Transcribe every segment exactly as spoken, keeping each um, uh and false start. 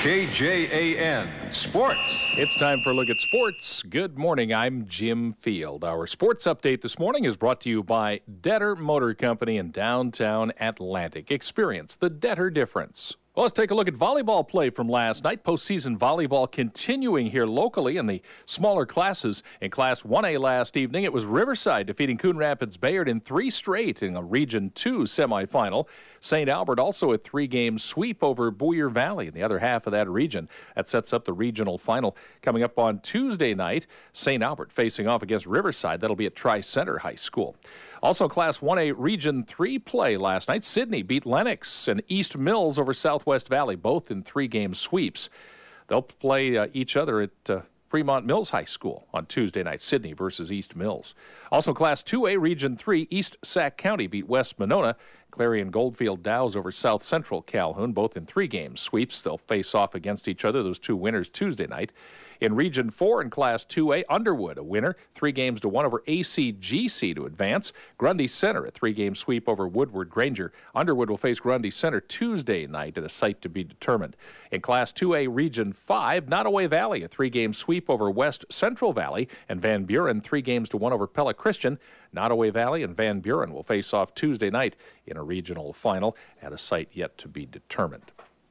K J A N Sports. It's time for a look at sports. Good morning. I'm Jim Field. Our sports update this morning is brought to you by Detter Motor Company in downtown Atlantic. Experience the Detter difference. Well, let's take a look at volleyball play from last night. Postseason volleyball continuing here locally in the smaller classes. In Class one A last evening, it was Riverside defeating Coon Rapids Bayard in three straight in a Region two semifinal. Saint Albert also a three-game sweep over Boyer Valley in the other half of that region. That sets up the regional final coming up on Tuesday night. Saint Albert facing off against Riverside. That'll be at Tri-Center High School. Also, Class one A Region three play last night. Sidney beat Lennox and East Mills over Southwest Valley, both in three-game sweeps. They'll play uh, each other at uh, Fremont Mills High School on Tuesday night, Sidney versus East Mills. Also, Class two A Region three, East Sac County beat West Monona. Clarion Goldfield Dows over South Central Calhoun, both in three-game sweeps. They'll face off against each other, those two winners, Tuesday night. In Region four in Class two A, Underwood, a winner, three games to one over A C G C to advance. Grundy Center, a three-game sweep over Woodward Granger. Underwood will face Grundy Center Tuesday night at a site to be determined. In Class two A Region five, Nottoway Valley, a three-game sweep over West Central Valley. And Van Buren, three games to one over Pella Christian. Nottoway Valley and Van Buren will face off Tuesday night in a regional final at a site yet to be determined.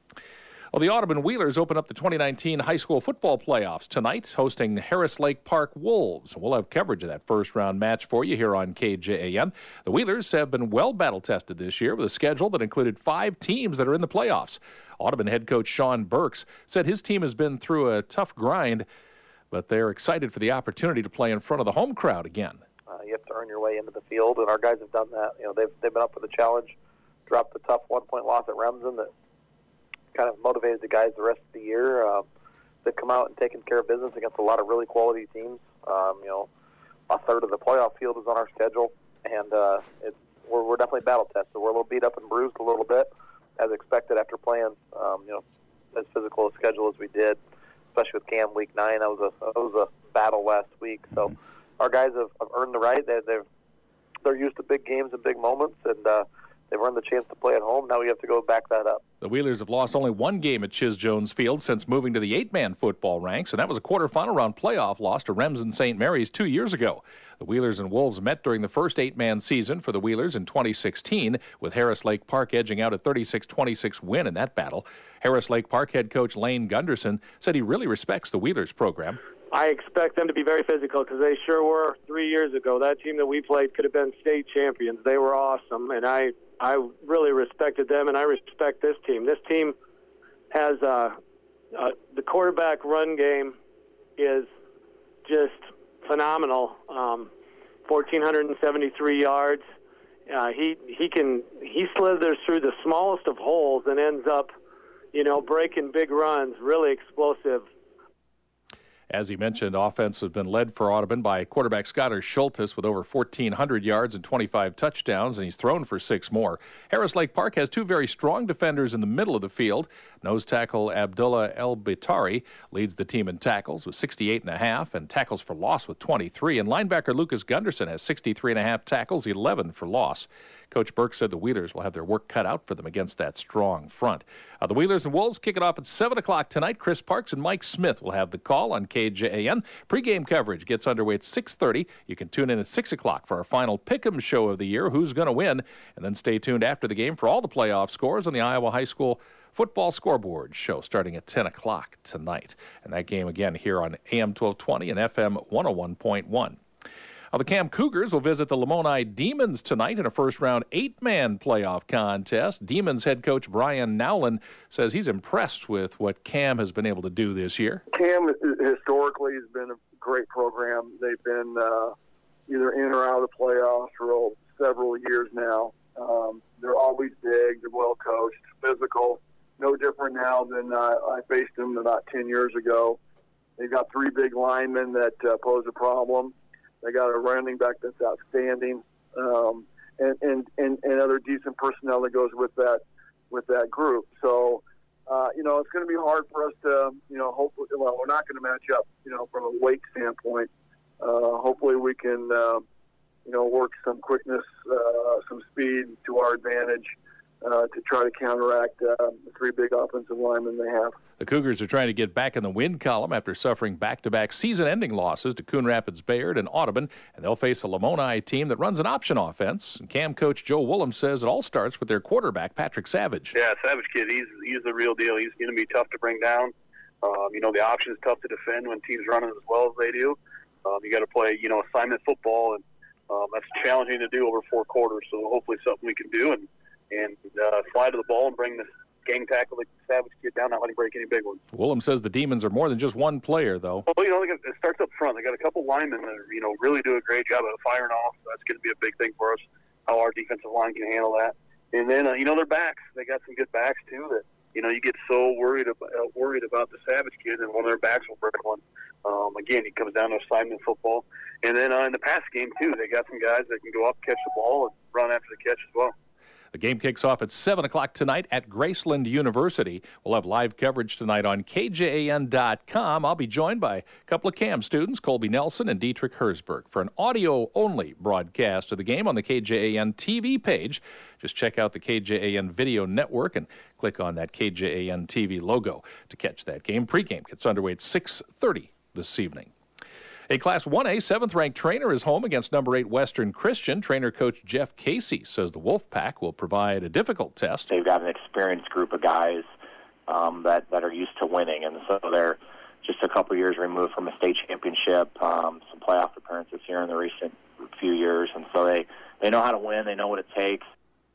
Well, the Audubon Wheelers open up the twenty nineteen high school football playoffs tonight, hosting Harris Lake Park Wolves. We'll have coverage of that first-round match for you here on K J A N. The Wheelers have been well battle-tested this year with a schedule that included five teams that are in the playoffs. Audubon head coach Sean Burks said his team has been through a tough grind, but they're excited for the opportunity to play in front of the home crowd again. Uh, you have to earn your way into the field, and our guys have done that. You know, they've they've been up for the challenge, dropped the tough one-point loss at Remsen that kind of motivated the guys the rest of the year. Uh, they've come out and taken care of business against a lot of really quality teams. Um, you know, a third of the playoff field is on our schedule, and uh, it's, we're, we're definitely battle-tested. We're a little beat up and bruised a little bit, as expected after playing, um, you know, as physical a schedule as we did, especially with Cam Week nine. That was a that was a battle last week. So our guys have, have earned the right. They, they've they're used to big games and big moments, and uh, they've earned the chance to play at home. Now we have to go back that up. The Wheelers have lost only one game at Chiz Jones Field since moving to the eight-man football ranks, and that was a quarterfinal round playoff loss to Remsen Saint Mary's two years ago. The Wheelers and Wolves met during the first eight-man season for the Wheelers in twenty sixteen, with Harris Lake Park edging out a thirty-six twenty-six win in that battle. Harris Lake Park head coach Lane Gunderson said he really respects the Wheelers program. I expect them to be very physical because they sure were three years ago. That team that we played could have been state champions. They were awesome, and I I really respected them, and I respect this team. This team has uh, uh, the quarterback run game is just phenomenal. Um, one thousand four hundred seventy-three yards. Uh, he he can he slithers through the smallest of holes and ends up, you know, breaking big runs. Really explosive. As he mentioned, offense has been led for Audubon by quarterback Skylar Schultes with over fourteen hundred yards and twenty-five touchdowns, and he's thrown for six more. Harris Lake Park has two very strong defenders in the middle of the field. Nose tackle Abdullah El-Bitari leads the team in tackles with sixty-eight and a half and tackles for loss with twenty-three. And linebacker Lucas Gunderson has sixty-three and a half tackles, eleven for loss. Coach Burke said the Wheelers will have their work cut out for them against that strong front. Uh, the Wheelers and Wolves kick it off at seven o'clock tonight. Chris Parks and Mike Smith will have the call on K J A N. Pre-game coverage gets underway at six thirty. You can tune in at six o'clock for our final Pick'em show of the year, Who's Gonna Win? And then stay tuned after the game for all the playoff scores on the Iowa High School Football Scoreboard show starting at ten o'clock tonight. And that game again here on A M twelve twenty and F M one oh one point one. Well, the Cam Cougars will visit the Lamoni Demons tonight in a first-round eight-man playoff contest. Demons head coach Brian Nowlin says he's impressed with what Cam has been able to do this year. Cam historically has been a great program. They've been uh, either in or out of the playoffs for several years now. Um, they're always big. They're well coached, physical. No different now than uh, I faced them about ten years ago. They've got three big linemen that uh, pose a problem. They got a running back that's outstanding, um, and, and, and, and other decent personnel that goes with that with that group. So, uh, you know, it's going to be hard for us to, you know, hopefully, well, we're not going to match up, you know, from a weight standpoint. Uh, hopefully we can, uh, you know, work some quickness, uh, some speed to our advantage uh, to try to counteract uh, the three big offensive linemen they have. The Cougars are trying to get back in the win column after suffering back-to-back season-ending losses to Coon Rapids Bayard and Audubon, and they'll face a Lamoni team that runs an option offense. And Cam coach Joe Woolham says it all starts with their quarterback, Patrick Savage. Yeah, Savage kid, he's he's the real deal. He's going to be tough to bring down. Um, you know, the option is tough to defend when teams run it as well as they do. Um, you got to play, you know, assignment football, and um, that's challenging to do over four quarters. So hopefully something we can do and and uh, fly to the ball and bring this gang tackle the Savage kid down, not let him break any big ones. Woolham says the Demons are more than just one player, though. Well, you know, they got, it starts up front. They got a couple linemen that are, you know, really do a great job of firing off. That's going to be a big thing for us, how our defensive line can handle that. And then, uh, you know, their backs. They got some good backs, too, that, you know, you get so worried about, uh, worried about the Savage kid, and one of their backs will break one. Um, again, it comes down to assignment football. And then uh, in the pass game, too, they got some guys that can go up, catch the ball, and run after the catch as well. The game kicks off at seven o'clock tonight at Graceland University. We'll have live coverage tonight on K J A N dot com. I'll be joined by a couple of CAM students, Colby Nelson and Dietrich Herzberg, for an audio-only broadcast of the game on the K J A N T V page. Just check out the K J A N Video Network and click on that K J A N T V logo to catch that game. Pre-game gets underway at six thirty this evening. A Class one A seventh-ranked Trainer is home against number eight Western Christian. Trainer coach Jeff Casey says the Wolfpack will provide a difficult test. They've got an experienced group of guys um, that, that are used to winning, and so they're just a couple years removed from a state championship, um, some playoff appearances here in the recent few years, and so they, they know how to win. They know what it takes.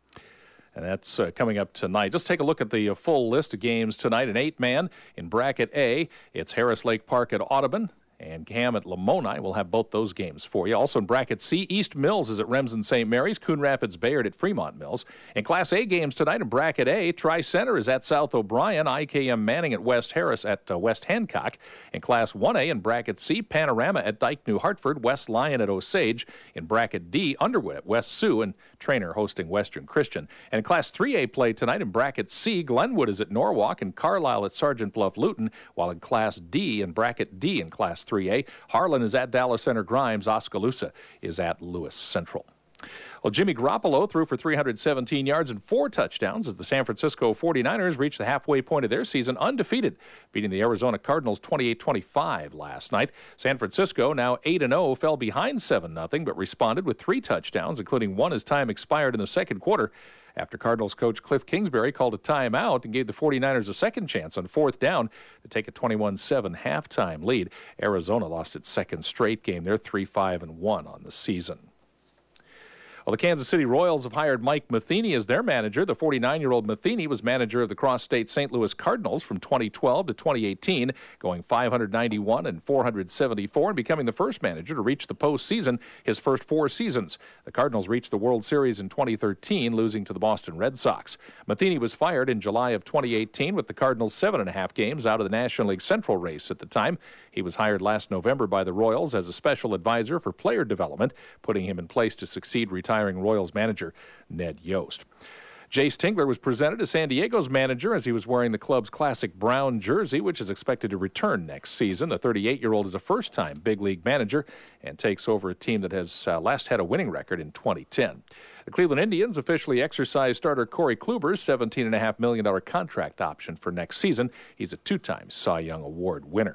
And that's uh, coming up tonight. Just take a look at the uh, full list of games tonight. An eight-man in Bracket A. It's Harris Lake Park at Audubon and Cam at Lamoni. We'll have both those games for you. Also in Bracket C, East Mills is at Remsen Saint Mary's, Coon Rapids Bayard at Fremont Mills. In Class A games tonight in Bracket A, Tri-Center is at South O'Brien, I K M Manning at West Harris at uh, West Hancock. In Class one A in Bracket C, Panorama at Dike New Hartford, West Lyon at Osage. In Bracket D, Underwood at West Sioux, and Trainer hosting Western Christian. And in Class three A play tonight in Bracket C, Glenwood is at Norwalk and Carlisle at Sergeant Bluff Luton, while in Class D, in Bracket D in Class three A, Harlan is at Dallas Center Grimes. Oskaloosa is at Lewis Central. Well, Jimmy Garoppolo threw for three hundred seventeen yards and four touchdowns as the San Francisco forty-niners reached the halfway point of their season undefeated, beating the Arizona Cardinals twenty-eight twenty-five last night. San Francisco, now eight and oh, fell behind seven nothing, but responded with three touchdowns, including one as time expired in the second quarter, after Cardinals coach Cliff Kingsbury called a timeout and gave the forty-niners a second chance on fourth down to take a twenty-one seven halftime lead. Arizona lost its second straight game. They're three five and one on the season. Well, the Kansas City Royals have hired Mike Matheny as their manager. The forty-nine-year-old Matheny was manager of the cross-state Saint Louis Cardinals from twenty twelve to twenty eighteen, going five hundred ninety-one and four hundred seventy-four and becoming the first manager to reach the postseason his first four seasons. The Cardinals reached the World Series in twenty thirteen, losing to the Boston Red Sox. Matheny was fired in July of twenty eighteen with the Cardinals seven and a half games out of the National League Central race at the time. He was hired last November by the Royals as a special advisor for player development, putting him in place to succeed retiring Royals manager Ned Yost. Jace Tingler was presented as San Diego's manager as he was wearing the club's classic brown jersey, which is expected to return next season. The thirty-eight-year-old is a first-time big league manager and takes over a team that has uh, last had a winning record in twenty ten. The Cleveland Indians officially exercised starter Corey Kluber's seventeen point five million dollars contract option for next season. He's a two-time Cy Young Award winner.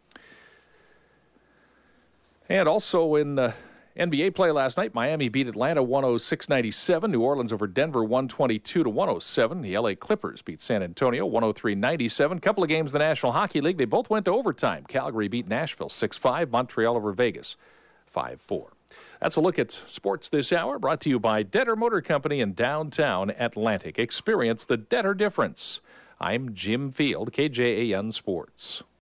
And also in uh, N B A play last night, Miami beat Atlanta one oh six ninety-seven. New Orleans over Denver one twenty-two to one oh seven. The L A Clippers beat San Antonio one oh three ninety-seven. Couple of games in the National Hockey League, they both went to overtime. Calgary beat Nashville six five. Montreal over Vegas five four. That's a look at sports this hour, brought to you by Detter Motor Company in downtown Atlantic. Experience the Detter difference. I'm Jim Field, K J A N Sports.